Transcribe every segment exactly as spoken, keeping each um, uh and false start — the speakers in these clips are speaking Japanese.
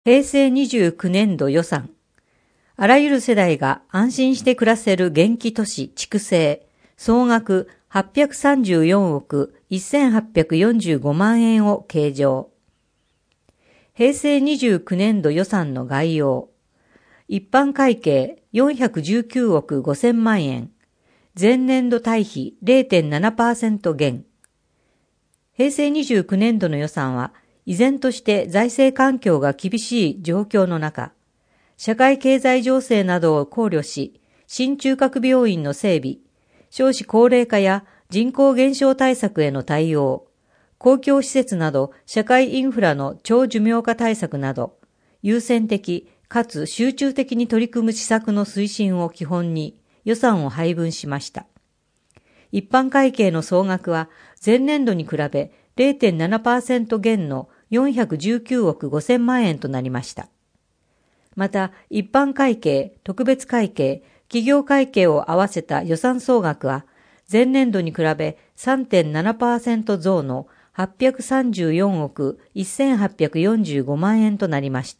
平成にじゅうきゅうねんど予算。あらゆる世代が安心して暮らせる元気都市畜生、総額はっぴゃくさんじゅうよんおくせんはっぴゃくよんじゅうごまんえんを計上。平成にじゅうきゅうねんど予算の概要。一般会計よんひゃくじゅうきゅうおくごせんまんえん。前年度対比 れいてんななパーセント 減。平成にじゅうきゅうねんどの予算は、依然として財政環境が厳しい状況の中、社会経済情勢などを考慮し、新中核病院の整備、少子高齢化や人口減少対策への対応、公共施設など社会インフラの長寿命化対策など、優先的かつ集中的に取り組む施策の推進を基本に予算を配分しました。一般会計の総額は前年度に比べ れいてんななパーセント 減のよんひゃくじゅうきゅうおくごせんまんえんとなりました。また、一般会計、特別会計、企業会計を合わせた予算総額は前年度に比べ さんてんななパーセント 増のはっぴゃくさんじゅうよんおくせんはっぴゃくよんじゅうごまんえんとなりました。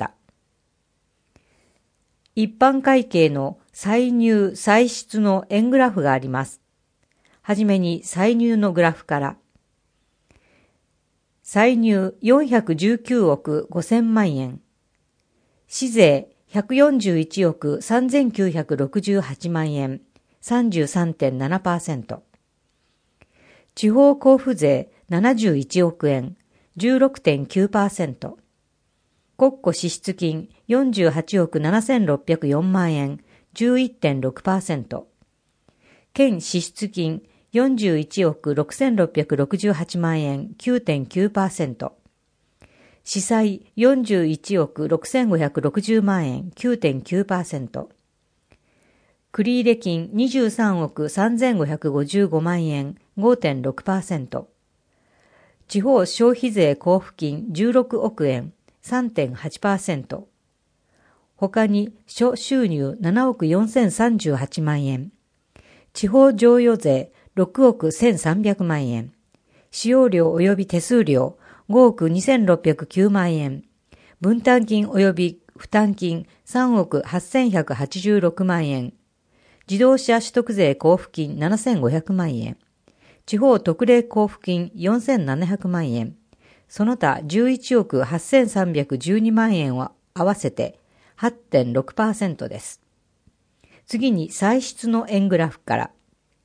一般会計の歳入・歳出の円グラフがあります。はじめに歳入のグラフから。歳入よんひゃくじゅうきゅうおくごせんまんえん。市税ひゃくよんじゅういちおくさんぜんきゅうひゃくろくじゅうはちまんえん、さんじゅうさんてんななパーセント。地方交付税ななじゅういちおくえん、じゅうろくてんきゅうパーセント。国庫支出金よんじゅうはちおくななせんろっぴゃくよんまんえん、じゅういってんろくパーセント。県支出金よんじゅういちおくろくせんろっぴゃくろくじゅうはちまんえん きゅうてんきゅうパーセント。市債よんじゅういちおくろくせんごひゃくろくじゅうまんえん きゅうてんきゅうパーセント。繰入金にじゅうさんおくさんぜんごひゃくごじゅうごまんえん ごてんろくパーセント。地方消費税交付金じゅうろくおくえん さんてんはちパーセント。他に諸収入ななおくよんせんさんじゅうはちまんえん。地方譲与税ろくおくせんさんびゃくまんえん。使用料及び手数料ごおくにせんろっぴゃくきゅうまんえん。分担金及び負担金さんおくはっせんひゃくはちじゅうろくまんえん。自動車取得税交付金ななせんごひゃくまんえん。地方特例交付金よんせんななひゃくまんえん。その他じゅういちおくはっせんさんびゃくじゅうにまんえんを合わせて はちてんろくパーセント です。次に歳出の円グラフから。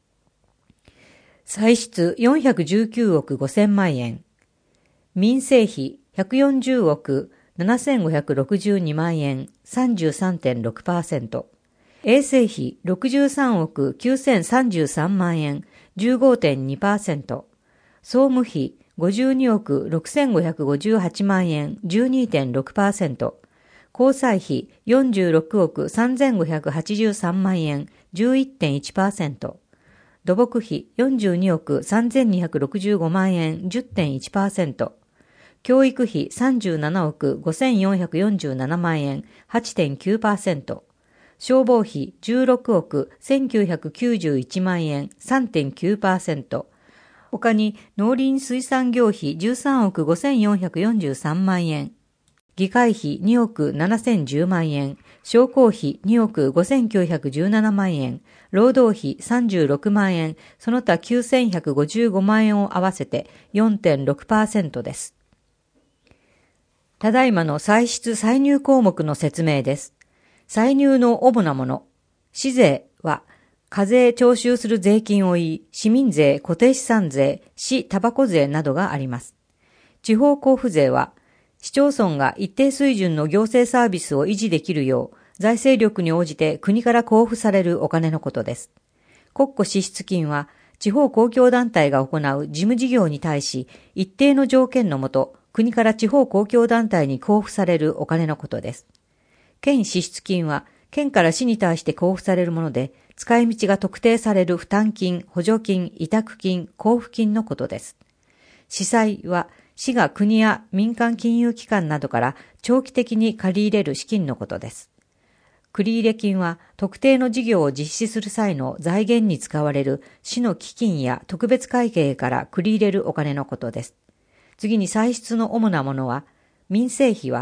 歳出よんひゃくじゅうきゅうおくごせんまんえん。民生費ひゃくよんじゅうおくななせんごひゃくろくじゅうにまんえん さんじゅうさんてんろくパーセント。衛生費ろくじゅうさんおくきゅうせんさんじゅうさんまんえん じゅうごてんにパーセント。総務費ごじゅうにおくろくせんごひゃくごじゅうはちまんえん じゅうにてんろくパーセント。交際費よんじゅうろくおくさんぜんごひゃくはちじゅうさんまんえん じゅういってんいちパーセント。土木費よんじゅうにおくさんぜんにひゃくろくじゅうごまんえん じゅってんいちパーセント。教育費さんじゅうななおくごせんよんひゃくよんじゅうななまんえん はちてんきゅうパーセント。消防費じゅうろくおくせんきゅうひゃくきゅうじゅういちまんえん さんてんきゅうパーセント。他に農林水産業費じゅうさんおくごせんよんひゃくよんじゅうさんまんえん。議会費におくななせんじゅうまんえん、商工費におくごせんきゅうひゃくじゅうななまんえん、労働費さんじゅうろくまんえん、その他きゅうせんひゃくごじゅうごまんえんを合わせて よんてんろくパーセント です。ただいまの歳出歳入項目の説明です。歳入の主なもの。市税は、課税徴収する税金を言い、市民税、固定資産税、市タバコ税などがあります。地方交付税は、市町村が一定水準の行政サービスを維持できるよう、財政力に応じて国から交付されるお金のことです。国庫支出金は、地方公共団体が行う事務事業に対し、一定の条件のもと、国から地方公共団体に交付されるお金のことです。県支出金は、県から市に対して交付されるもので、使い道が特定される負担金、補助金、委託金、交付金のことです。市債は、市が国や民間金融機関などから長期的に借り入れる資金のことです。繰入金は特定の事業を実施する際の財源に使われる市の基金や特別会計から繰り入れるお金のことです。次に歳出の主なものは、民生費は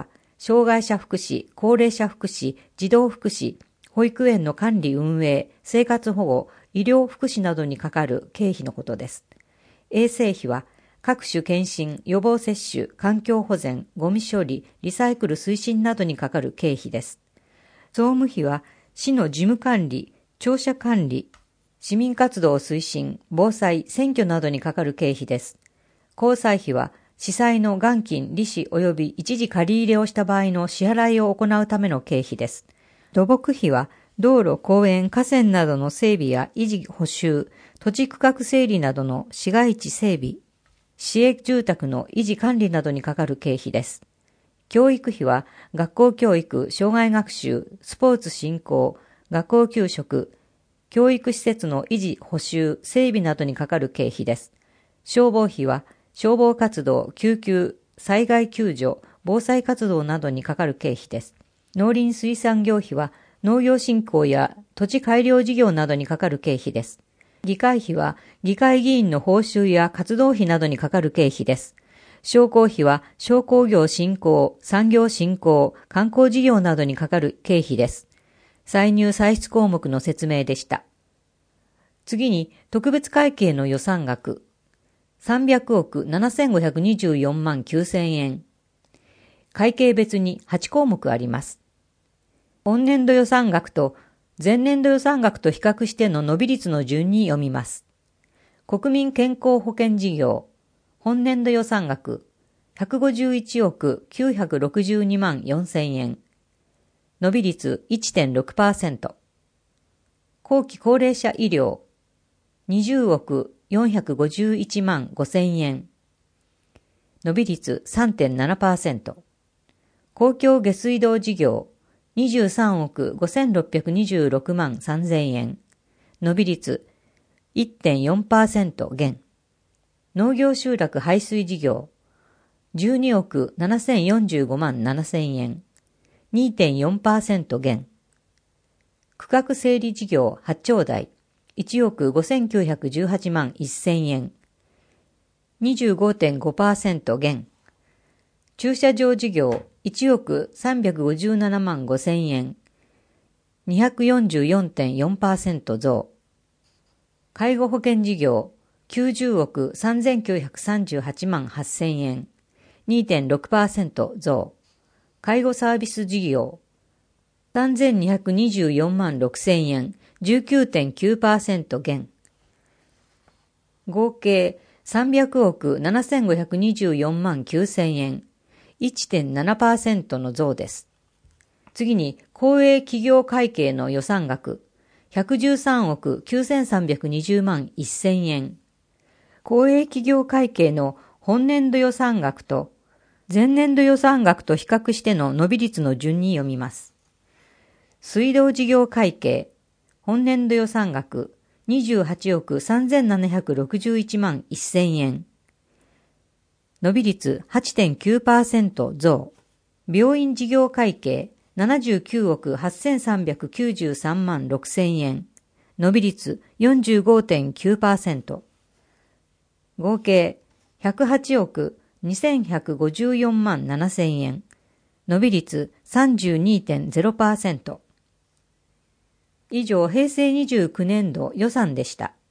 障害者福祉、高齢者福祉、児童福祉、保育園の管理運営、生活保護、医療福祉などにかかる経費のことです。衛生費は、各種検診、予防接種、環境保全、ゴミ処理、リサイクル推進などにかかる経費です。総務費は、市の事務管理、庁舎管理、市民活動推進、防災、選挙などにかかる経費です。交際費は、司祭の元金、利子及び一時借り入れをした場合の支払いを行うための経費です。土木費は、道路、公園、河川などの整備や維持補修、土地区画整理などの市街地整備、市営住宅の維持管理などにかかる経費です。教育費は、学校教育、障害学習、スポーツ振興、学校給食、教育施設の維持、補修、整備などにかかる経費です。消防費は、消防活動、救急、災害救助、防災活動などにかかる経費です。農林水産業費は、農業振興や土地改良事業などにかかる経費です。議会費は、議会議員の報酬や活動費などにかかる経費です。商工費は、商工業振興、産業振興、観光事業などにかかる経費です。歳入歳出項目の説明でした。次に、特別会計の予算額。さんびゃくおくななせんごひゃくにじゅうよんまんきゅうせんえん。会計別にはちこうもくあります。本年度予算額と前年度予算額と比較しての伸び率の順に読みます。国民健康保険事業、本年度予算額ひゃくごじゅういちおくきゅうひゃくろくじゅうにまんよんせんえん。伸び率 いってんろくパーセント。後期高齢者医療、にじゅうおくよんひゃくごじゅういちまんごせんえん。伸び率 さんてんななパーセント。公共下水道事業、にじゅうさんおくごせんろっぴゃくにじゅうろくまんさんぜんえん。伸び率 いってんよんパーセント 減。農業集落排水事業、じゅうにおくななせんよんじゅうごまんななせんえん。にてんよんパーセント 減。区画整理事業はちちょうだい、いちおくごせんきゅうひゃくじゅうはちまんせんえん。にじゅうごてんごパーセント 減。駐車場事業いちおくさんびゃくごじゅうななまんごせんえん。にひゃくよんじゅうよんてんよんパーセント 増。介護保険事業きゅうじゅうおくさんぜんきゅうひゃくさんじゅうはちまんはっせんえん。にてんろくパーセント 増。介護サービス事業さんぜんにひゃくにじゅうよんまんろくせんえん。じゅうきゅうてんきゅうパーセント 減。合計さんびゃくおくななせんごひゃくにじゅうよんまんきゅうせんえん。いってんななパーセント の増です。次に、公営企業会計の予算額、ひゃくじゅうさんおくきゅうせんさんびゃくにじゅうまんせんえん。公営企業会計の本年度予算額と前年度予算額と比較しての伸び率の順に読みます。水道事業会計、本年度予算額にじゅうはちおくさんぜんななひゃくろくじゅういちまんせんえん。伸び率 はちてんきゅうパーセント 増。病院事業会計ななじゅうきゅうおくはっせんさんびゃくきゅうじゅうさんまんろくせんえん。伸び率 よんじゅうごてんきゅうパーセント。合計ひゃくはちおくにせんひゃくごじゅうよんまんななせんえん。伸び率 さんじゅうにてんゼロパーセント。以上、平成にじゅうきゅうねんど予算でした。